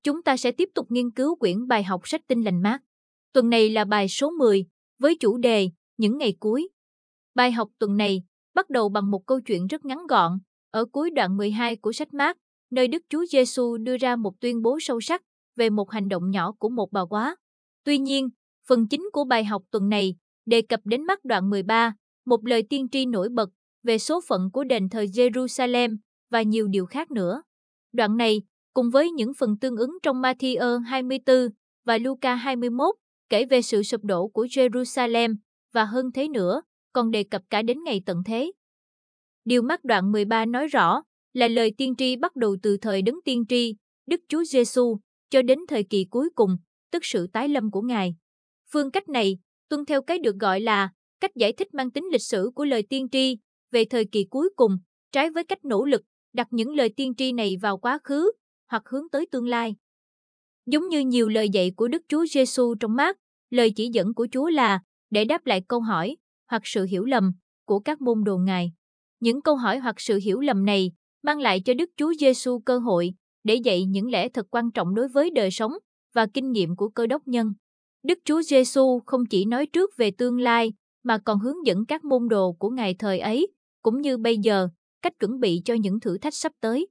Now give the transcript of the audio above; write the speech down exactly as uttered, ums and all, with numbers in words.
Chúng ta sẽ tiếp tục nghiên cứu quyển bài học sách Tin lành mát. Tuần này là bài số mười, với chủ đề Những ngày cuối. Bài học tuần này bắt đầu bằng một câu chuyện rất ngắn gọn, ở cuối đoạn mười hai của sách Mác, nơi Đức Chúa Giêsu đưa ra một tuyên bố sâu sắc về một hành động nhỏ của một bà quá. Tuy nhiên, phần chính của bài học tuần này đề cập đến Mác đoạn mười ba, một lời tiên tri nổi bật về số phận của đền thờ Jerusalem và nhiều điều khác nữa. Đoạn này, cùng với những phần tương ứng trong Ma-thi-ơ hai mươi tư và Luca hai mươi mốt, kể về sự sụp đổ của Jerusalem, và hơn thế nữa, còn đề cập cả đến ngày tận thế. Điều Mác đoạn mười ba nói rõ là lời tiên tri bắt đầu từ thời đấng tiên tri, Đức Chúa Giêsu, cho đến thời kỳ cuối cùng, tức sự tái lâm của Ngài. Phương cách này tuân theo cái được gọi là cách giải thích mang tính lịch sử của lời tiên tri về thời kỳ cuối cùng, trái với cách nỗ lực đặt những lời tiên tri này vào quá khứ hoặc hướng tới tương lai. Giống như nhiều lời dạy của Đức Chúa Giêsu trong Mác, lời chỉ dẫn của Chúa là để đáp lại câu hỏi hoặc sự hiểu lầm của các môn đồ Ngài. Những câu hỏi hoặc sự hiểu lầm này mang lại cho Đức Chúa Giêsu cơ hội để dạy những lẽ thật quan trọng đối với đời sống và kinh nghiệm của Cơ Đốc nhân. Đức Chúa Giêsu không chỉ nói trước về tương lai mà còn hướng dẫn các môn đồ của Ngài thời ấy cũng như bây giờ cách chuẩn bị cho những thử thách sắp tới.